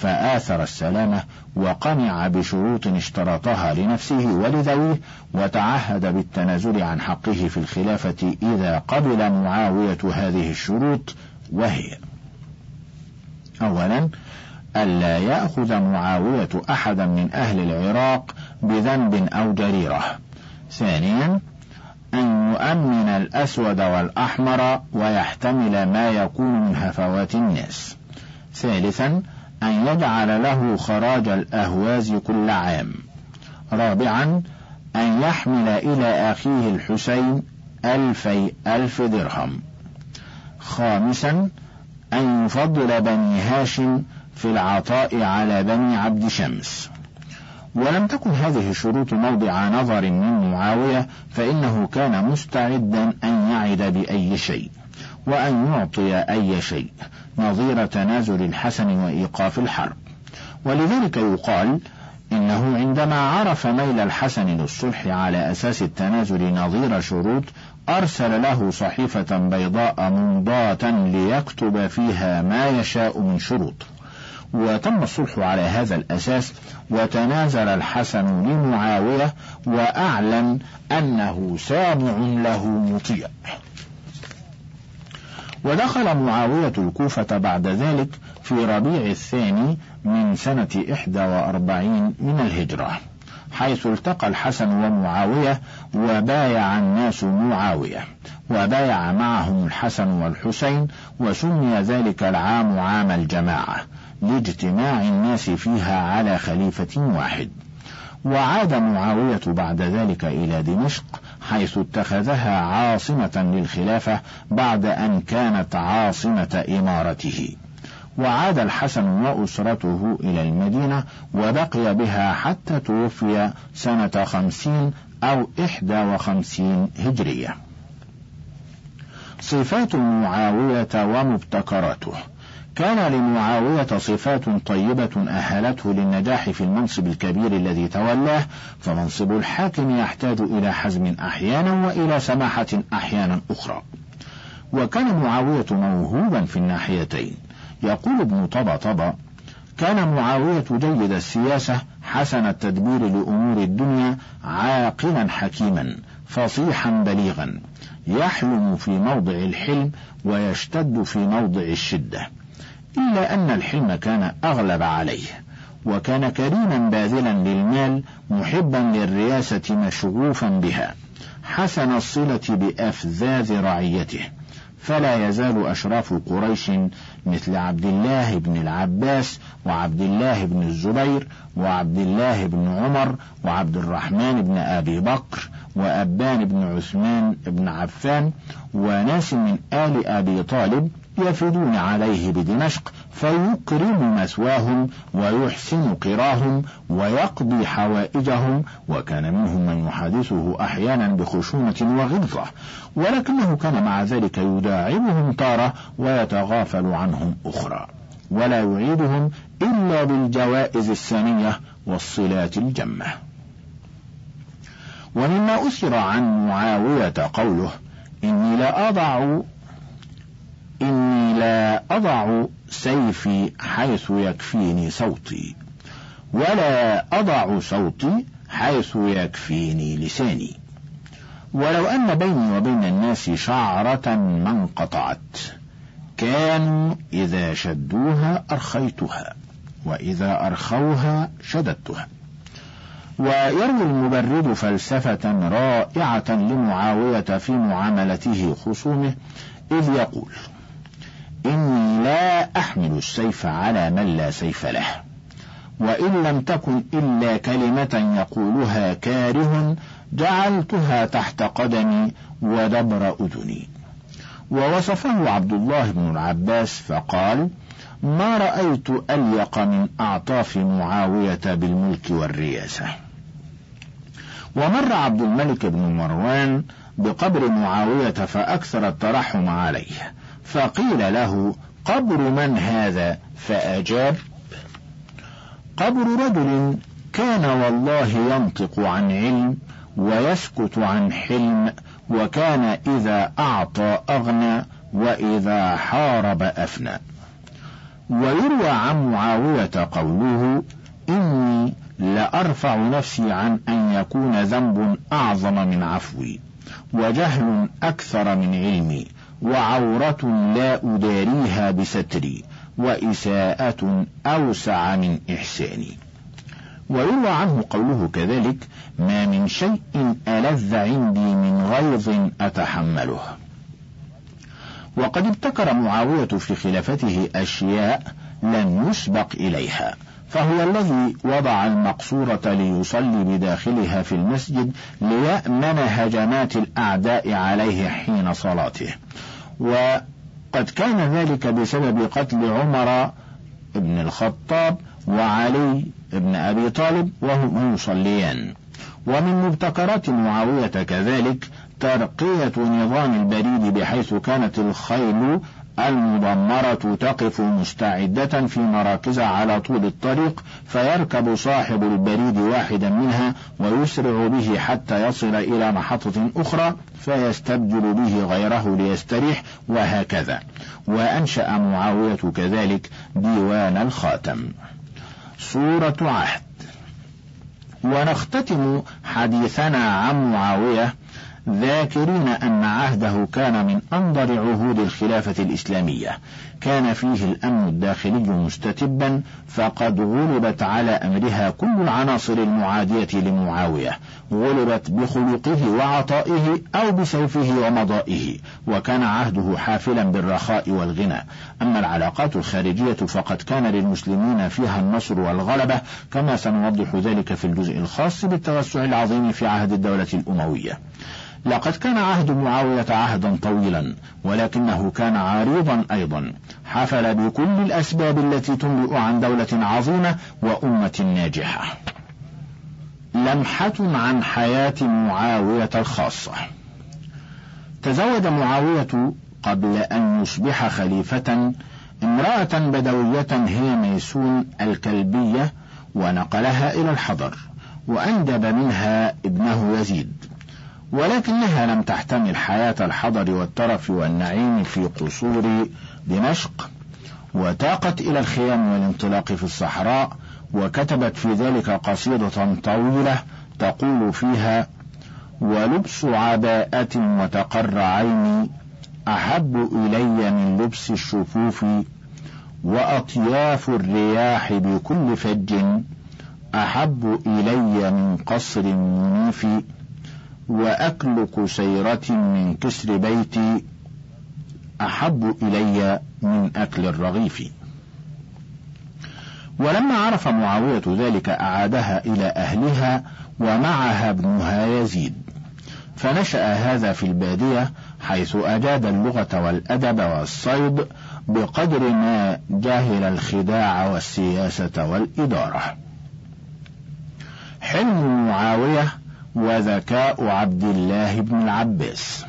فآثر السلامة وقنع بشروط اشترطها لنفسه ولذويه، وتعهد بالتنازل عن حقه في الخلافة إذا قبل معاوية هذه الشروط، وهي: أولا، ألا يأخذ معاوية أحدا من أهل العراق بذنب أو جريرة. ثانيا، أن يؤمن الأسود والأحمر ويحتمل ما يكون من هفوات الناس. ثالثا، أن يجعل له خراج الأهواز كل عام. رابعا، أن يحمل إلى أخيه الحسين ألفي ألف درهم. خامسا، أن يفضل بني هاشم في العطاء على بني عبد شمس. ولم تكن هذه الشروط موضع نظر من معاوية، فإنه كان مستعدا أن يعد بأي شيء وأن يعطي أي شيء نظير تنازل الحسن وإيقاف الحرب. ولذلك يقال إنه عندما عرف ميل الحسن للصلح على أساس التنازل نظير شروط، أرسل له صحيفة بيضاء ممضاة ليكتب فيها ما يشاء من شروط، وتم الصلح على هذا الأساس، وتنازل الحسن لمعاوية وأعلن أنه سامع له مطيع. ودخل معاوية الكوفة بعد ذلك في ربيع الثاني من سنة إحدى وأربعين من الهجرة، حيث التقى الحسن ومعاوية وبايع الناس معاوية، وبايع معهم الحسن والحسين، وسمي ذلك العام عام الجماعة لاجتماع الناس فيها على خليفة واحد. وعاد معاوية بعد ذلك إلى دمشق، حيث اتخذها عاصمة للخلافة بعد أن كانت عاصمة إمارته. وعاد الحسن وأسرته إلى المدينة وبقي بها حتى توفي سنة خمسين أو إحدى وخمسين هجرية. صفات معاوية ومبتكراته. كان لمعاوية صفات طيبة أهلته للنجاح في المنصب الكبير الذي تولاه، فمنصب الحاكم يحتاج إلى حزم أحيانا وإلى سماحة أحيانا أخرى. وكان معاوية موهوبا في الناحيتين. يقول ابن طبطبة: كان معاوية جيد السياسة، حسن التدبير لأمور الدنيا، عاقلا حكيما، فصيحا بليغا، يحلم في موضع الحلم ويشتد في موضع الشدة، إلا أن الحلم كان أغلب عليه. وكان كريما باذلا للمال، محبا للرياسة مشغوفا بها، حسن الصلة بأفذاذ رعيته، فلا يزال أشراف قريش مثل عبد الله بن العباس وعبد الله بن الزبير وعبد الله بن عمر وعبد الرحمن بن أبي بكر وأبان بن عثمان بن عفان وناس من آل أبي طالب يفدون عليه بدمشق، فيكرم مثواهم ويحسن قراهم ويقضي حوائجهم، وكان منهم من يحادثه أحيانا بخشونة وغلظة، ولكنه كان مع ذلك يداعبهم تارة ويتغافل عنهم أخرى، ولا يعيدهم إلا بالجوائز السنية والصلات الجمة. ومما أثر عن معاوية قوله: إني لا أضع إني لا أضع سيفي حيث يكفيني صوتي، ولا أضع صوتي حيث يكفيني لساني، ولو أن بيني وبين الناس شعرة ما انقطعت، كانوا إذا شدوها أرخيتها، وإذا أرخوها شددتها. ويروي المبرد فلسفة رائعة لمعاوية في معاملته خصومه، إذ يقول: إني لا أحمل السيف على من لا سيف له، وإن لم تكن إلا كلمة يقولها كاره جعلتها تحت قدمي ودبر أذني. ووصفه عبد الله بن العباس فقال: ما رأيت أليق من أعطاف معاوية بالملك والرياسة. ومر عبد الملك بن مروان بقبر معاوية فأكثر الترحم عليه، فقيل له: قبر من هذا؟ فأجاب: قبر رجل كان والله ينطق عن علم ويسكت عن حلم، وكان إذا أعطى أغنى وإذا حارب أفنى. ويروى عن معاوية قوله: إني لأرفع نفسي عن أن يكون ذنب أعظم من عفوي، وجهل أكثر من علمي، وعورة لا أداريها بستري، وإساءة أوسع من إحساني. ويروى عنه قوله كذلك: ما من شيء ألذ عندي من غيظ أتحمله. وقد ابتكر معاوية في خلافته أشياء لم يسبق إليها، فهو الذي وضع المقصورة ليصلي بداخلها في المسجد ليأمن هجمات الأعداء عليه حين صلاته، وقد كان ذلك بسبب قتل عمر بن الخطاب وعلي بن أبي طالب وهم يصليان. ومن مبتكرات معاوية كذلك ترقية نظام البريد، بحيث كانت الخيل المدمرة تقف مستعدة في مراكزها على طول الطريق، فيركب صاحب البريد واحدا منها ويسرع به حتى يصل إلى محطة أخرى فيستبدل به غيره ليستريح، وهكذا. وأنشأ معاوية كذلك ديوان الخاتم. سورة عهد. ونختتم حديثنا عن معاوية ذاكرين أن عهده كان من أنظر عهود الخلافة الإسلامية، كان فيه الأمن الداخلي مستتبا، فقد غلبت على أمرها كل العناصر المعادية لمعاوية، غلبت بخلقه وعطائه أو بسيفه ومضائه، وكان عهده حافلا بالرخاء والغنى. أما العلاقات الخارجية فقد كان للمسلمين فيها النصر والغلبة، كما سنوضح ذلك في الجزء الخاص بالتوسع العظيم في عهد الدولة الأموية. لقد كان عهد معاوية عهدا طويلا، ولكنه كان عريضا أيضا، حفل بكل الأسباب التي تنبئ عن دولة عظيمة وأمة ناجحة. لمحة عن حياة معاوية الخاصة. تزوج معاوية قبل أن يصبح خليفة امرأة بدوية هي ميسون الكلبية، ونقلها إلى الحضر، وأنجب منها ابنه يزيد، ولكنها لم تحتمل حياة الحضر والترف والنعيم في قصور دمشق، وتاقت إلى الخيام والانطلاق في الصحراء، وكتبت في ذلك قصيدة طويلة تقول فيها: ولبس عباءة وتقر عيني أحب إلي من لبس الشفوف، وأطياف الرياح بكل فج أحب إلي من قصر منيف، وأكل كسيرة من كسر بيتي أحب إلي من أكل الرغيف. ولما عرف معاوية ذلك أعادها إلى أهلها ومعها ابنها يزيد، فنشأ هذا في البادية، حيث أجاد اللغة والأدب والصيد بقدر ما جاهل الخداع والسياسة والإدارة. حلم معاوية وذكاء عبد الله بن العباس.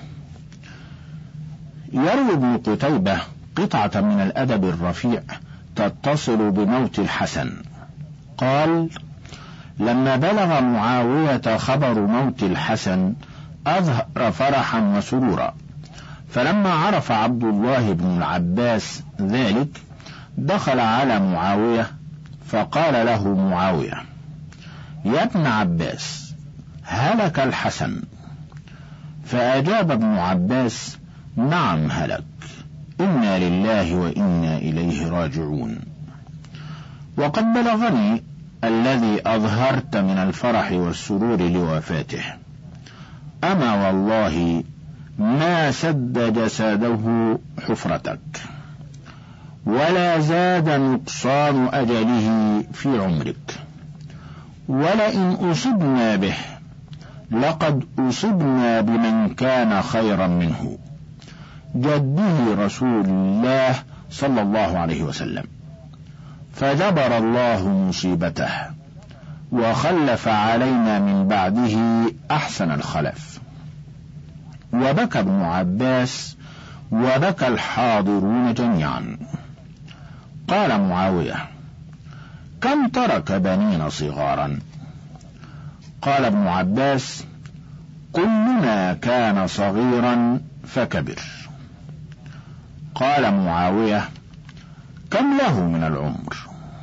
يروي ابن قتيبة قطعة من الأدب الرفيع تتصل بموت الحسن، قال: لما بلغ معاوية خبر موت الحسن أظهر فرحا وسرورا، فلما عرف عبد الله بن العباس ذلك دخل على معاوية فقال له معاوية: يا ابن عباس، هلك الحسن. فأجاب ابن عباس: نعم هلك، إنا لله وإنا إليه راجعون. وقد بلغني الذي أظهرت من الفرح والسرور لوفاته، أما والله ما سد جسده حفرتك، ولا زاد نقصان أجله في عمرك، ولئن أصبنا به لقد أصبنا بمن كان خيرا منه، جده رسول الله صلى الله عليه وسلم، فجبر الله مصيبته وخلف علينا من بعده أحسن الخلف. وبكى ابن عباس وبكى الحاضرون جميعا. قال معاوية: كم ترك بنين صغارا؟ قال ابن عباس: كلنا كان صغيرا فكبر. قال معاوية: كم له من العمر؟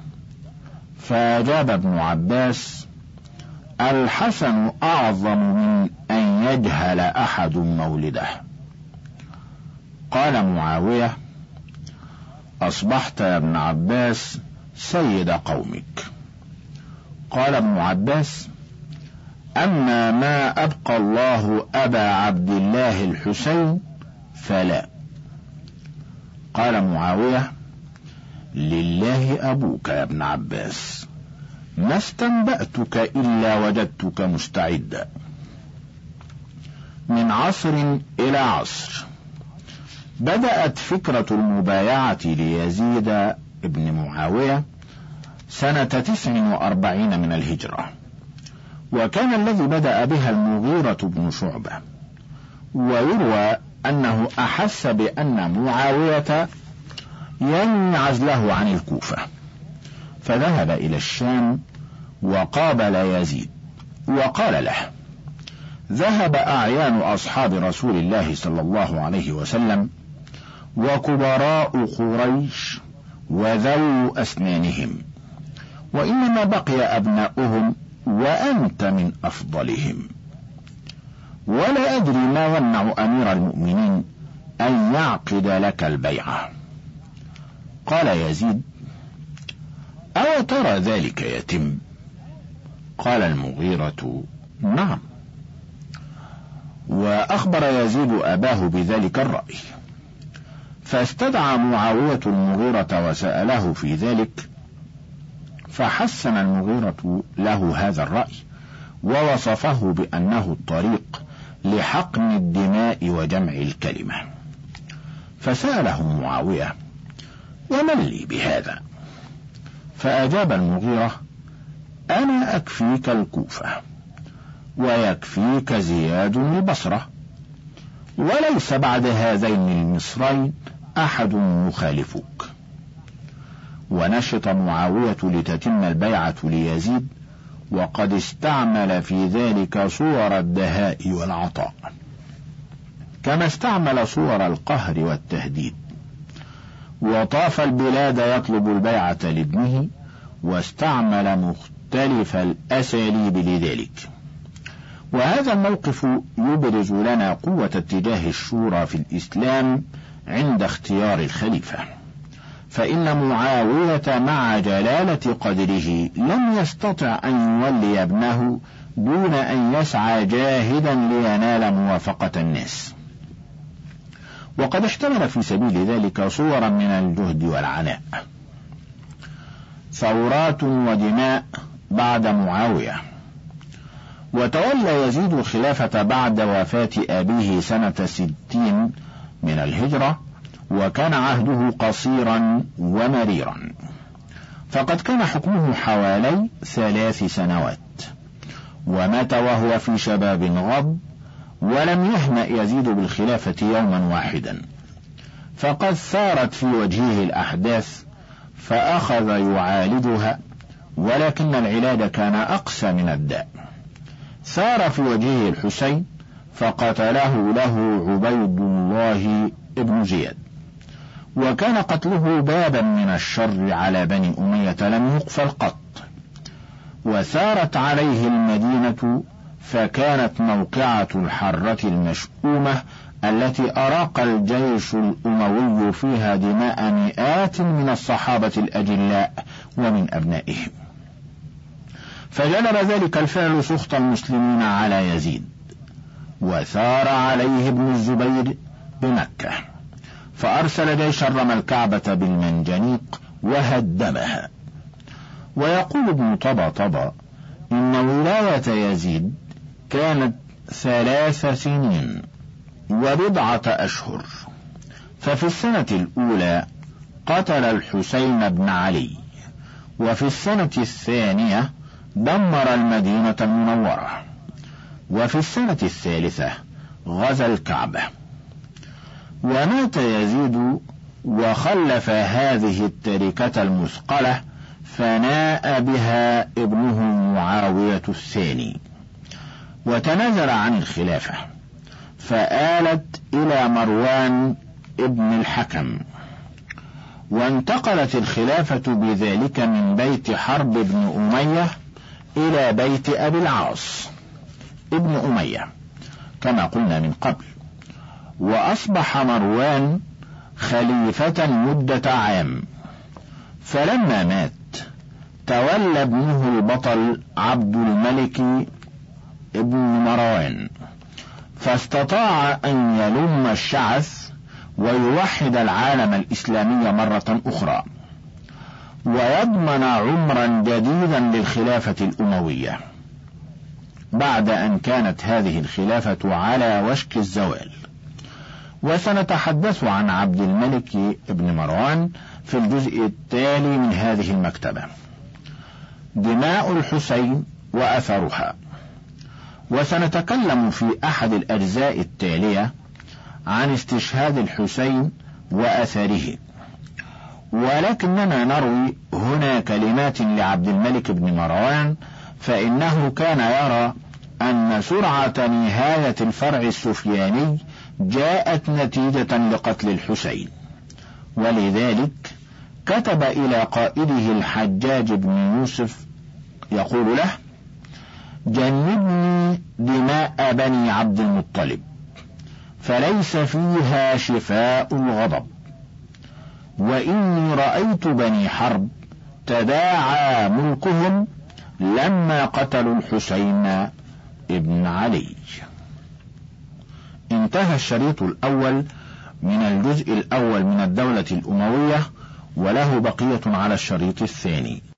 فأجاب ابن عباس: الحسن أعظم من أن يجهل أحد مولده. قال معاوية: أصبحت يا ابن عباس سيد قومك. قال ابن عباس: أما ما أبقى الله أبا عبد الله الحسين فلا. قال معاوية: لله أبوك يا ابن عباس، ما استنبأتك إلا وجدتك مستعدا. من عصر إلى عصر بدأت فكرة المبايعة ليزيد ابن معاوية سنة تسع وأربعين من الهجرة، وكان الذي بدأ بها المغيرة بن شعبة، ويروى أنه أحس بأن معاوية ينوي عزله عن الكوفة، فذهب إلى الشام وقابل يزيد وقال له: ذهب أعيان أصحاب رسول الله صلى الله عليه وسلم وكبراء قريش وذو أسنانهم، وإنما بقي أبناؤهم وأنت من أفضلهم، ولا أدري ما يمنع أمير المؤمنين أن يعقد لك البيعة. قال يزيد: أو ترى ذلك يتم؟ قال المغيرة: نعم. وأخبر يزيد أباه بذلك الرأي، فاستدعى معاوية المغيرة وسأله في ذلك، فحسن المغيرة له هذا الرأي ووصفه بأنه الطريق لحقن الدماء وجمع الكلمة. فسأله معاوية: ومن لي بهذا؟ فأجاب المغيرة: أنا أكفيك الكوفة ويكفيك زياد البصرة، وليس بعد هذين المصرين أحد يخالفك. ونشط معاوية لتتم البيعة ليزيد، وقد استعمل في ذلك صور الدهاء والعطاء، كما استعمل صور القهر والتهديد، وطاف البلاد يطلب البيعة لابنه، واستعمل مختلف الأساليب لذلك. وهذا الموقف يبرز لنا قوة اتجاه الشورى في الإسلام عند اختيار الخليفة، فإن معاوية مع جلالة قدره لم يستطع أن يولي ابنه دون أن يسعى جاهدا لينال موافقة الناس، وقد احتمل في سبيل ذلك صورا من الجهد والعناء. ثورات ودماء بعد معاوية. وتولى يزيد الخلافة بعد وفاة أبيه سنة ستين من الهجرة، وكان عهده قصيرا ومريرا، فقد كان حكمه حوالي ثلاث سنوات، ومات وهو في شباب غض، ولم يهنأ يزيد بالخلافة يوما واحدا، فقد ثارت في وجهه الأحداث فأخذ يعالجها، ولكن العلاج كان أقسى من الداء. ثار في وجهه الحسين فقتله له عبيد الله ابن زياد، وكان قتله بابا من الشر على بني أمية لم يقفل قط. وثارت عليه المدينة، فكانت موقعة الحرة المشؤومة التي أراق الجيش الأموي فيها دماء مئات من الصحابة الأجلاء ومن أبنائهم، فجلب ذلك الفعل سخط المسلمين على يزيد. وثار عليه ابن الزبير بمكة، فأرسل جيشا رمى الكعبة بالمنجنيق وهدمها. ويقول ابن طبطبة إن ولاية يزيد كانت ثلاث سنين وبضعة أشهر، ففي السنة الأولى قتل الحسين بن علي، وفي السنة الثانية دمر المدينة المنورة، وفي السنة الثالثة غزا الكعبة. ومات يزيد وخلف هذه التركة المثقلة، فناء بها ابنه معاوية الثاني، وتنازل عن الخلافة، فآلت إلى مروان ابن الحكم. وانتقلت الخلافة بذلك من بيت حرب بن أمية إلى بيت أبي العاص ابن أمية كما قلنا من قبل، وأصبح مروان خليفة مدة عام. فلما مات تولى ابنه البطل عبد الملك ابن مروان، فاستطاع أن يلم الشعث ويوحد العالم الإسلامي مرة أخرى، ويضمن عمرا جديدا للخلافة الأموية بعد أن كانت هذه الخلافة على وشك الزوال. وسنتحدث عن عبد الملك ابن مروان في الجزء التالي من هذه المكتبة. دماء الحسين وأثرها، وسنتكلم في أحد الأجزاء التالية عن استشهاد الحسين وأثره، ولكننا نروي هنا كلمات لعبد الملك بن مروان، فإنه كان يرى أن سرعة نهاية الفرع السفياني جاءت نتيجة لقتل الحسين، ولذلك كتب إلى قائده الحجاج بن يوسف يقول له: جنبني دماء بني عبد المطلب فليس فيها شفاء الغضب، وإني رأيت بني حرب تداعى ملكهم لما قتلوا الحسين ابن علي. انتهى الشريط الأول من الجزء الأول من الدولة الأموية، وله بقية على الشريط الثاني.